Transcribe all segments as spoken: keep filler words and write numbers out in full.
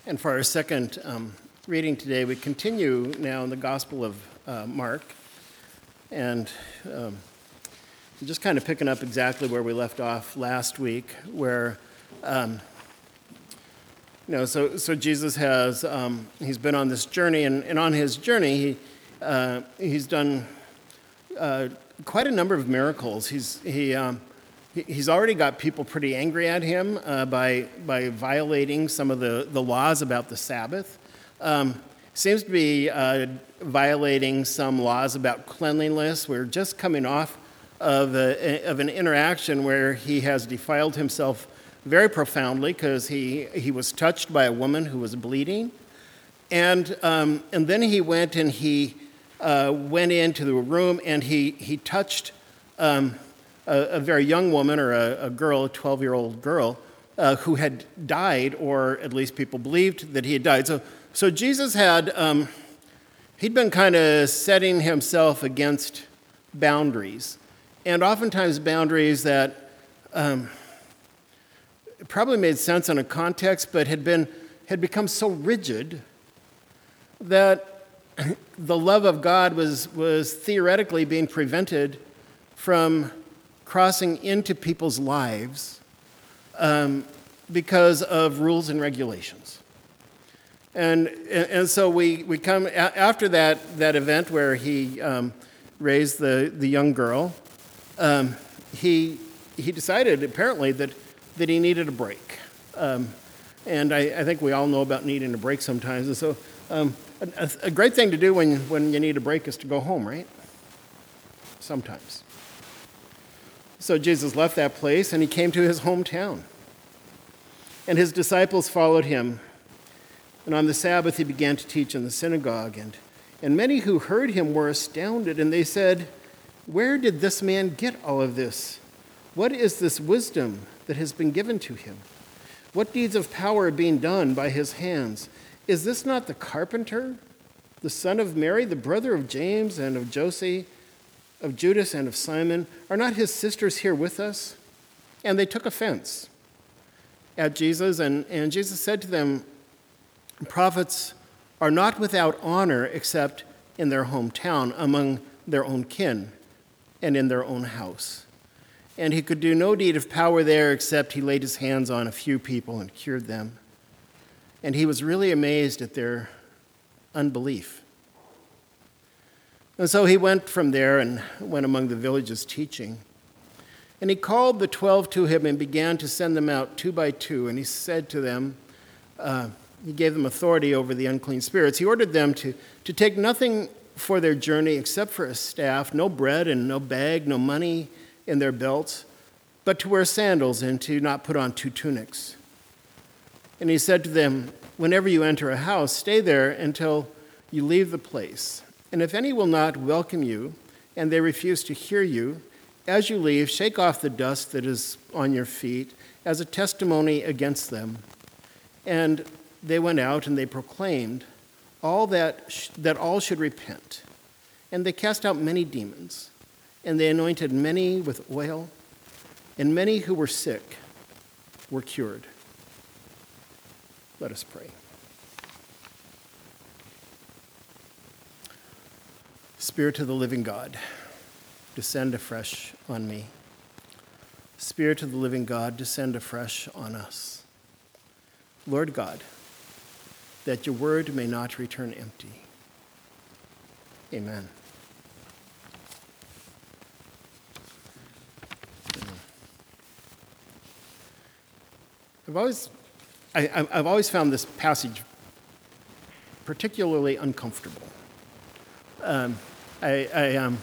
And for our second um, reading today, we continue now in the Gospel of uh, Mark, and um, just kind of picking up exactly where we left off last week, where, um, you know, so so Jesus has, um, he's been on this journey, and, and on his journey, he uh, he's done uh, quite a number of miracles. He's he. Um, He's already got people pretty angry at him uh, by by violating some of the, the laws about the Sabbath. Um, seems to be uh, violating some laws about cleanliness. We're just coming off of, a, of an interaction where he has defiled himself very profoundly because he, he was touched by a woman who was bleeding. And, um, and then he went and he uh, went into the room and he, he touched... Um, A, a very young woman, or a, a girl, a twelve-year-old girl, uh, who had died, or at least people believed that he had died. So, so Jesus had, um, he'd been kind of setting himself against boundaries, and oftentimes boundaries that um, probably made sense in a context, but had been had become so rigid that the love of God was was theoretically being prevented from crossing into people's lives um, because of rules and regulations. And and so we, we come, after that, that event where he um, raised the, the young girl, um, he he decided apparently that, that he needed a break. Um, and I, I think we all know about needing a break sometimes. And so um, a, a great thing to do when, when you need a break is to go home, right? Sometimes. So Jesus left that place and he came to his hometown. And his disciples followed him. And on the Sabbath he began to teach in the synagogue. And, and many who heard him were astounded, and they said, "Where did this man get all of this? What is this wisdom that has been given to him? What deeds of power are being done by his hands? Is this not the carpenter, the son of Mary, the brother of James and of Joseph, of Judas and of Simon? Are not his sisters here with us?" And they took offense at Jesus, and, and Jesus said to them, "Prophets are not without honor except in their hometown, among their own kin, and in their own house." And he could do no deed of power there except he laid his hands on a few people and cured them. And he was really amazed at their unbelief. And so he went from there and went among the villages teaching. And he called the twelve to him and began to send them out two by two. And he said to them, uh, he gave them authority over the unclean spirits. He ordered them to, to take nothing for their journey except for a staff, no bread and no bag, no money in their belts, but to wear sandals and to not put on two tunics. And he said to them, "Whenever you enter a house, stay there until you leave the place. And if any will not welcome you, and they refuse to hear you, as you leave, shake off the dust that is on your feet as a testimony against them." And they went out and they proclaimed all that sh- that all should repent. And they cast out many demons, and they anointed many with oil, and many who were sick were cured. Let us pray. Spirit of the living God, descend afresh on me. Spirit of the living God, descend afresh on us. Lord God, that your word may not return empty. Amen. I've always, I, I've always found this passage particularly uncomfortable. Um, I, I um,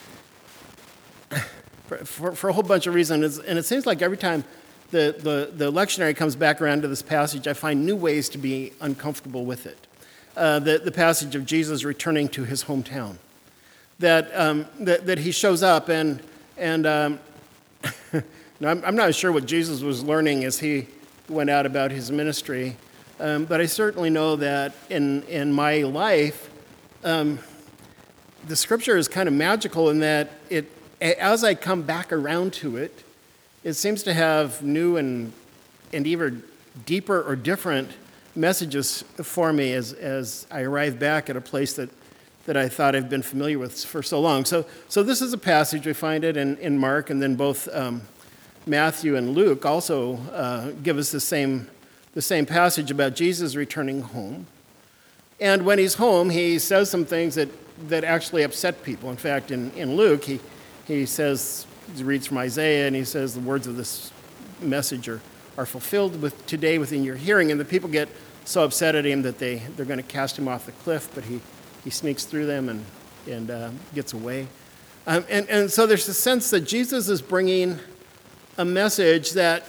for, for a whole bunch of reasons, and it seems like every time the, the, the lectionary comes back around to this passage, I find new ways to be uncomfortable with it. Uh, the, the passage of Jesus returning to his hometown, that um, that, that he shows up, and and um, I'm, I'm not sure what Jesus was learning as he went out about his ministry, um, but I certainly know that in in my life, um, the scripture is kind of magical in that it, as I come back around to it, it seems to have new and and even deeper or different messages for me as, as I arrive back at a place that, that I thought I've been familiar with for so long. So, so this is a passage, we find it in, in Mark, and then both um, Matthew and Luke also uh, give us the same, the same passage about Jesus returning home. And when he's home, he says some things that, that actually upset people. In fact, in, in Luke, he, he says, he reads from Isaiah, and he says, the words of this message are, are fulfilled with today within your hearing. And the people get so upset at him that they, they're going to cast him off the cliff, but he, he sneaks through them and, and uh, gets away. Um, and, and so there's a sense that Jesus is bringing a message that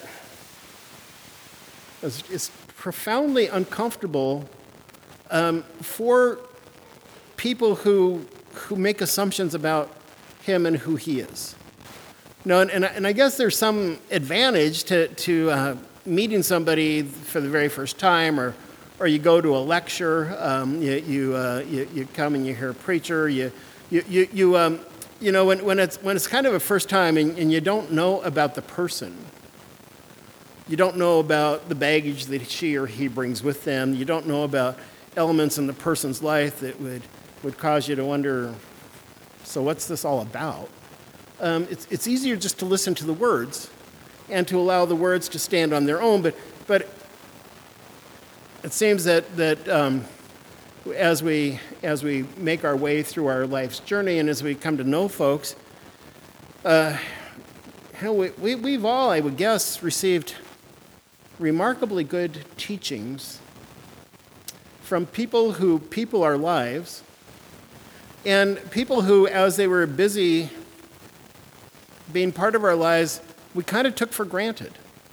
is, is profoundly uncomfortable um, for people who, who make assumptions about him and who he is. No, and, and, and I guess there's some advantage to, to uh, meeting somebody for the very first time, or or you go to a lecture, um, you you, uh, you you come and you hear a preacher, you you you, you um you know when, when it's when it's kind of a first time and, and you don't know about the person, you don't know about the baggage that she or he brings with them, you don't know about elements in the person's life that would would cause you to wonder, so what's this all about? Um, it's, it's easier just to listen to the words and to allow the words to stand on their own. But, but it seems that, that um, as, we, as we make our way through our life's journey and as we come to know folks, uh, we, we, we've all, I would guess, received remarkably good teachings from people who people our lives, and people who, as they were busy being part of our lives, we kind of took for granted.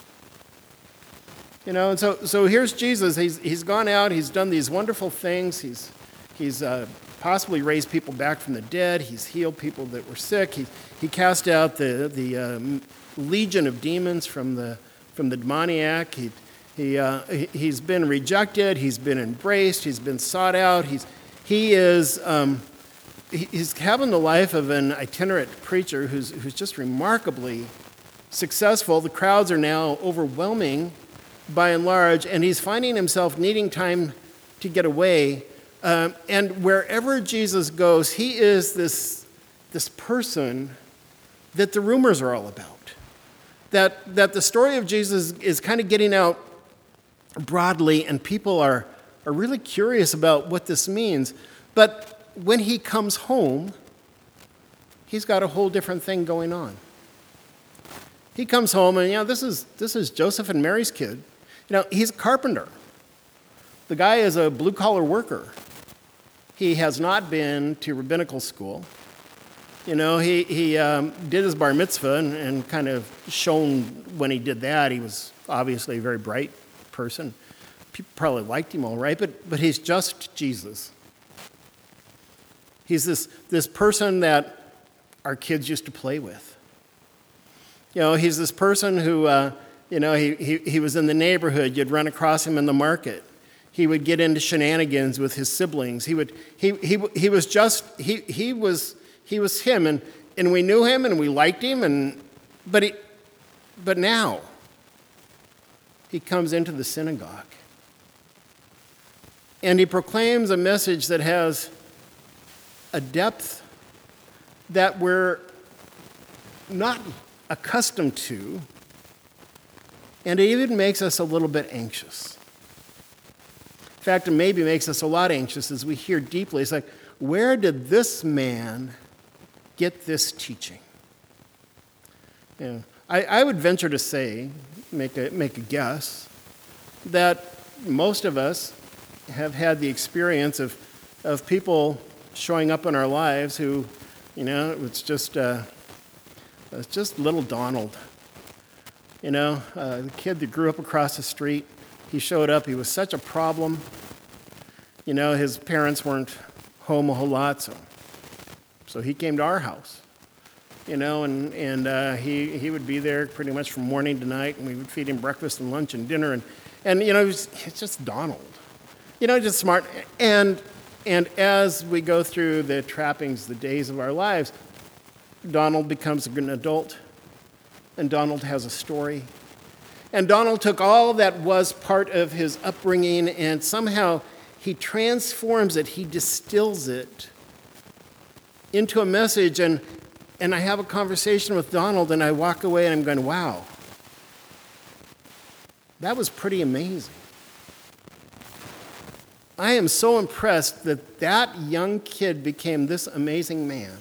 You know, and so so here's Jesus. He's he's gone out. He's done these wonderful things. He's he's uh, possibly raised people back from the dead. He's healed people that were sick. He he cast out the the um, legion of demons from the from the demoniac. He he uh, he's been rejected. He's been embraced. He's been sought out. He's he is. Um, He's having the life of an itinerant preacher who's who's just remarkably successful. The crowds are now overwhelming by and large, and he's finding himself needing time to get away. Um, and wherever Jesus goes, he is this, this person that the rumors are all about. That, that the story of Jesus is kind of getting out broadly, and people are, are really curious about what this means. But when he comes home, he's got a whole different thing going on. He comes home, and you know, this is this is Joseph and Mary's kid. You know, he's a carpenter. The guy is a blue-collar worker. He has not been to rabbinical school. You know, he he um, did his bar mitzvah and, and kind of shown when he did that. He was obviously a very bright person. People probably liked him all right, but but he's just Jesus. He's this, this person that our kids used to play with. You know, he's this person who, uh, you know, he, he, he was in the neighborhood. You'd run across him in the market. He would get into shenanigans with his siblings. He would, he, he, he was just, he, he was, he was him, and, and we knew him and we liked him, and, but he, but now he comes into the synagogue and he proclaims a message that has a depth that we're not accustomed to, and it even makes us a little bit anxious. In fact, it maybe makes us a lot anxious as we hear deeply. It's like, where did this man get this teaching? You know, I, I would venture to say, make a, make a guess, that most of us have had the experience of, of people showing up in our lives who, you know, it's just uh, it's just little Donald. You know, uh, the kid that grew up across the street, he showed up, he was such a problem. You know, his parents weren't home a whole lot, so, so he came to our house. You know, and, and uh, he, he would be there pretty much from morning to night, and we would feed him breakfast and lunch and dinner, and, and you know, he was, he's just Donald. You know, just smart. And And as we go through the trappings, the days of our lives, Donald becomes an adult, and Donald has a story. And Donald took all that was part of his upbringing and somehow he transforms it, he distills it into a message. And, and I have a conversation with Donald and I walk away and I'm going, wow, that was pretty amazing. I am so impressed that that young kid became this amazing man.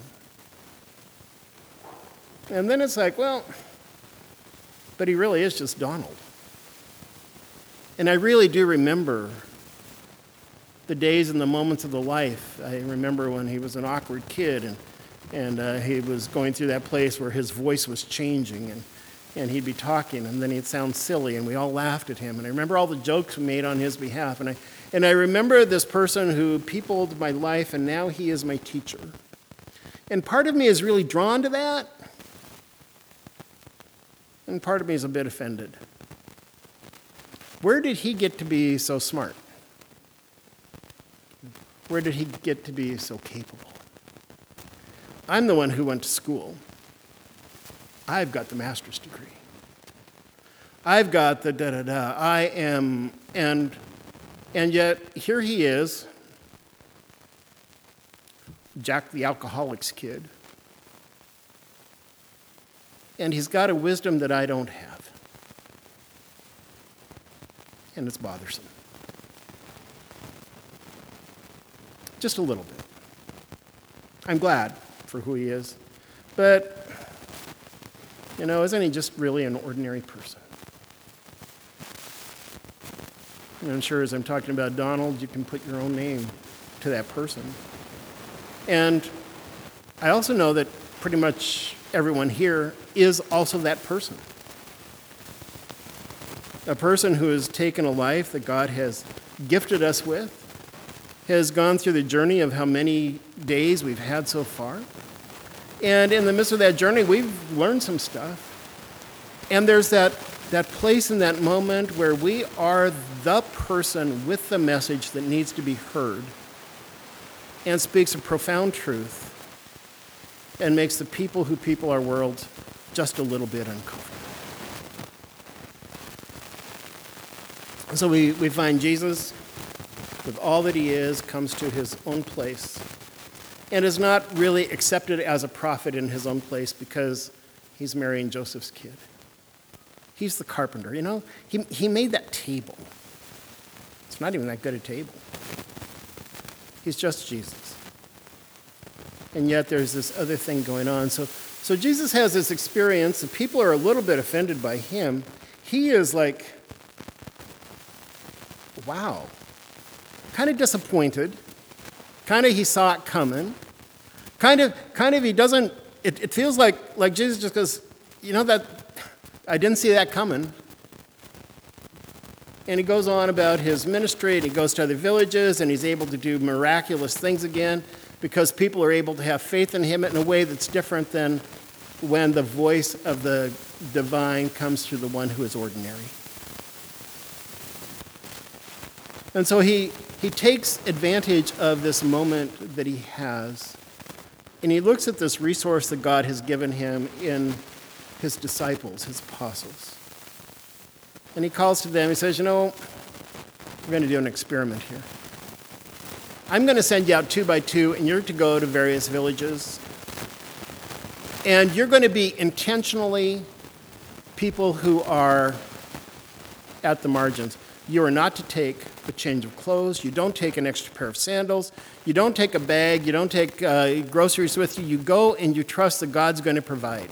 And then it's like, well, but he really is just Donald. And I really do remember the days and the moments of the life. I remember when he was an awkward kid and, and uh, he was going through that place where his voice was changing and, and he'd be talking and then he'd sound silly and we all laughed at him. And I remember all the jokes we made on his behalf. And I, and I remember this person who peopled my life and now he is my teacher. And part of me is really drawn to that. And part of me is a bit offended. Where did he get to be so smart? Where did he get to be so capable? I'm the one who went to school. I've got the master's degree. I've got the da-da-da. I am, and, and yet here he is, Jack the alcoholic's kid. And he's got a wisdom that I don't have. And it's bothersome. Just a little bit. I'm glad for who he is. But, you know, isn't he just really an ordinary person? And I'm sure as I'm talking about Donald, you can put your own name to that person. And I also know that pretty much everyone here is also that person. A person who has taken a life that God has gifted us with, has gone through the journey of how many days we've had so far. And in the midst of that journey, we've learned some stuff. And there's that, that place in that moment where we are the person with the message that needs to be heard and speaks a profound truth and makes the people who people our world just a little bit uncomfortable. So we, we find Jesus, with all that he is, comes to his own place and is not really accepted as a prophet in his own place because he's marrying Joseph's kid. He's the carpenter. You know, he, he made that table. It's not even that good a table. He's just Jesus. And yet there's this other thing going on. So, so Jesus has this experience, and people are a little bit offended by him. He is like, wow, kind of disappointed. Kind of he saw it coming. Kind of, kind of he doesn't, it, it feels like, like Jesus just goes, you know, that I didn't see that coming. And he goes on about his ministry, and he goes to other villages, and he's able to do miraculous things again because people are able to have faith in him in a way that's different than when the voice of the divine comes through the one who is ordinary. And so he, he takes advantage of this moment that he has, and he looks at this resource that God has given him in his disciples, his apostles. And he calls to them, he says, you know, we're going to do an experiment here. I'm going to send you out two by two, and you're to go to various villages. And you're going to be intentionally people who are at the margins. You are not to take a change of clothes. You don't take an extra pair of sandals. You don't take a bag. You don't take uh, groceries with you. You go and you trust that God's going to provide.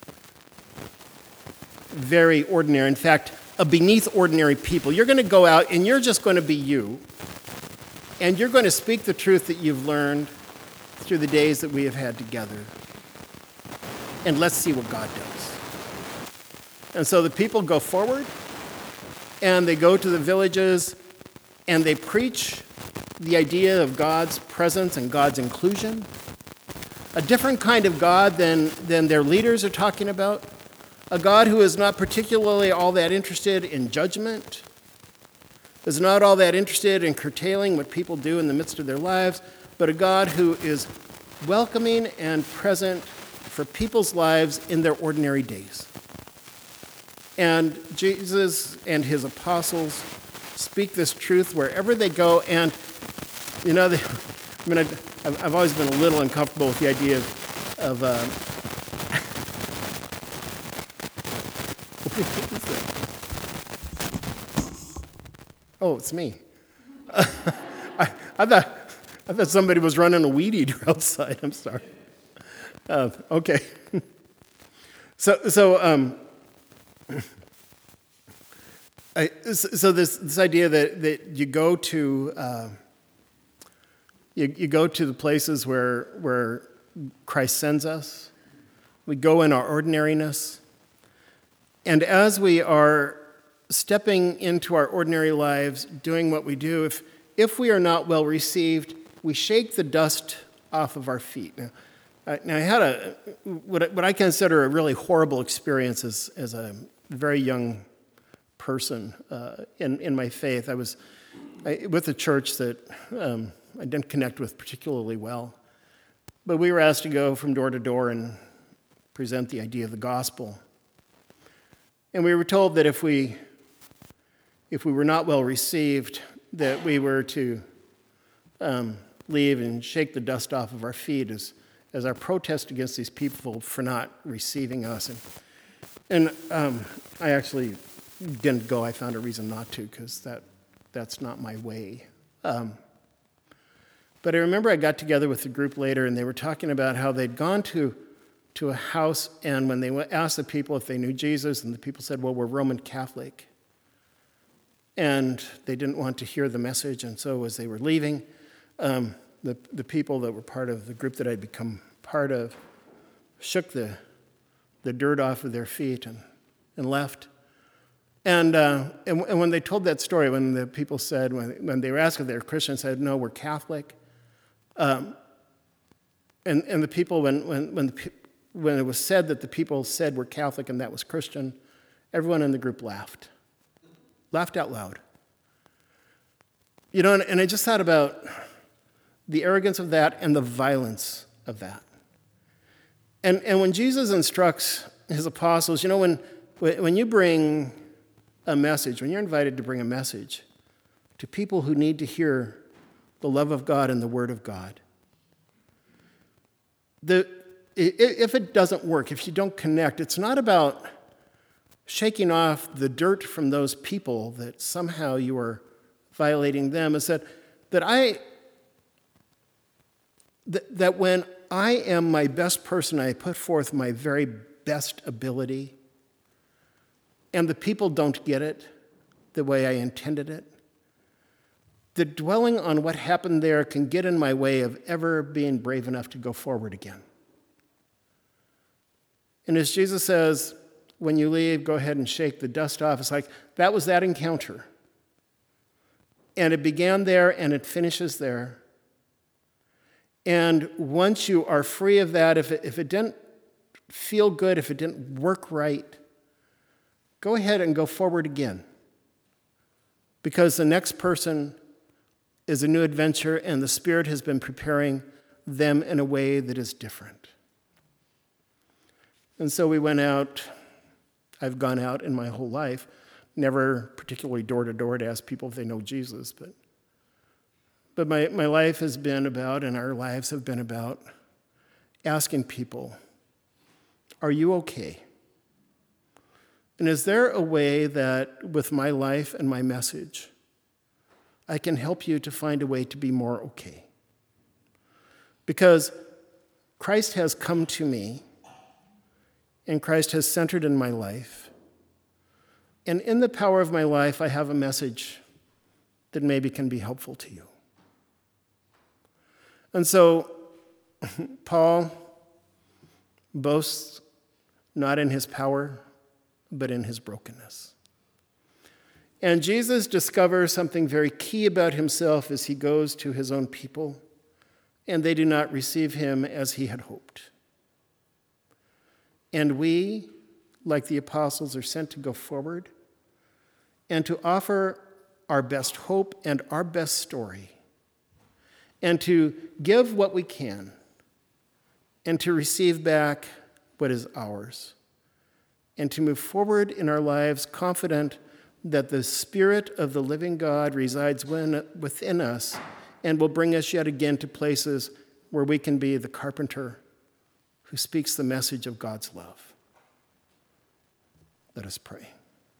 Very ordinary. In fact, a beneath ordinary people. You're going to go out and you're just going to be you. And you're going to speak the truth that you've learned through the days that we have had together. And let's see what God does. And so the people go forward and they go to the villages and they preach the idea of God's presence and God's inclusion. A different kind of God than, than their leaders are talking about. A God who is not particularly all that interested in judgment, is not all that interested in curtailing what people do in the midst of their lives, but a God who is welcoming and present for people's lives in their ordinary days. And Jesus and his apostles speak this truth wherever they go. And, you know, they, I mean, I've, I've always been a little uncomfortable with the idea of, of uh, oh, it's me. I, I thought I thought somebody was running a weed eater outside. I'm sorry. Uh, okay. so so um, I, so this this idea that, that you go to uh, you you go to the places where where Christ sends us. We go in our ordinariness, and as we are stepping into our ordinary lives, doing what we do, if if we are not well received, we shake the dust off of our feet. Now, I, now I had a what, I- what I consider a really horrible experience as, as a very young person uh, in, in my faith. I was I, with a church that um, I didn't connect with particularly well, but we were asked to go from door to door and present the idea of the gospel. And we were told that if we if we were not well received, that we were to um, leave and shake the dust off of our feet as, as our protest against these people for not receiving us. And, and um, I actually didn't go. I found a reason not to, because that, that's not my way. Um, but I remember I got together with the group later, and they were talking about how they'd gone to, to a house, and when they asked the people if they knew Jesus, and the people said, well, we're Roman Catholic. And they didn't want to hear the message, and so as they were leaving, um, the, the people that were part of the group that I'd become part of shook the, the dirt off of their feet and, and left. And, uh, and and when they told that story, when the people said, when, when they were asked if they were Christians, said, no, we're Catholic. Um, and, and the people, when, when, when, the, when it was said that the people said we're Catholic and that was Christian, everyone in the group laughed. Laughed out loud. You know, and, and I just thought about the arrogance of that and the violence of that. And and when Jesus instructs his apostles, you know, when when you bring a message, when you're invited to bring a message to people who need to hear the love of God and the word of God, the if it doesn't work, if you don't connect, it's not about shaking off the dirt from those people that somehow you are violating them. Is that that I that, that when I am my best person, I put forth my very best ability, and the people don't get it the way I intended it, the dwelling on what happened there can get in my way of ever being brave enough to go forward again. And as Jesus says, when you leave, go ahead and shake the dust off. It's like, that was that encounter. And it began there and it finishes there. And once you are free of that, if it, if it didn't feel good, if it didn't work right, go ahead and go forward again. Because the next person is a new adventure and the Spirit has been preparing them in a way that is different. And so we went out. I've gone out in my whole life, never particularly door to door to ask people if they know Jesus, but but my, my life has been about, and our lives have been about, asking people, are you okay? And is there a way that with my life and my message, I can help you to find a way to be more okay? Because Christ has come to me, and Christ has centered in my life. And in the power of my life, I have a message that maybe can be helpful to you. And so, Paul boasts not in his power, but in his brokenness. And Jesus discovers something very key about himself as he goes to his own people, and they do not receive him as he had hoped. And we, like the apostles, are sent to go forward and to offer our best hope and our best story, and to give what we can, and to receive back what is ours, and to move forward in our lives confident that the Spirit of the living God resides within us and will bring us yet again to places where we can be the carpenter who speaks the message of God's love. Let us pray.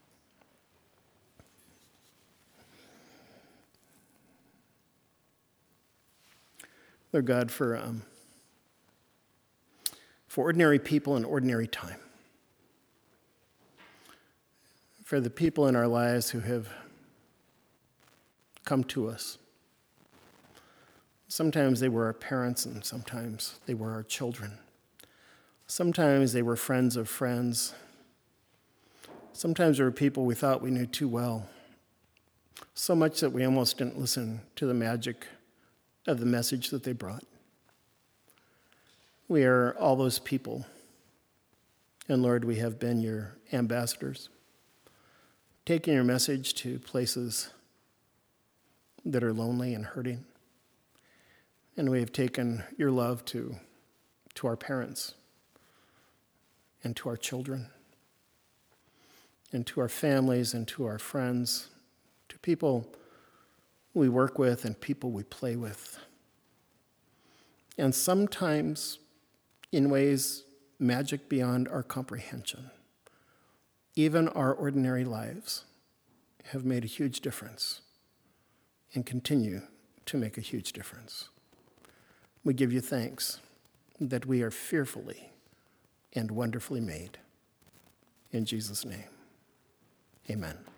Lord God, for, um, for ordinary people in ordinary time, for the people in our lives who have come to us. Sometimes they were our parents, and sometimes they were our children. Sometimes they were friends of friends. Sometimes they were people we thought we knew too well, so much that we almost didn't listen to the magic of the message that they brought. We are all those people, and Lord, we have been your ambassadors, taking your message to places that are lonely and hurting. And we have taken your love to, to our parents and to our children and to our families and to our friends, to people we work with and people we play with. And sometimes in ways magic beyond our comprehension. Even our ordinary lives have made a huge difference and continue to make a huge difference. We give you thanks that we are fearfully and wonderfully made. In Jesus' name, amen.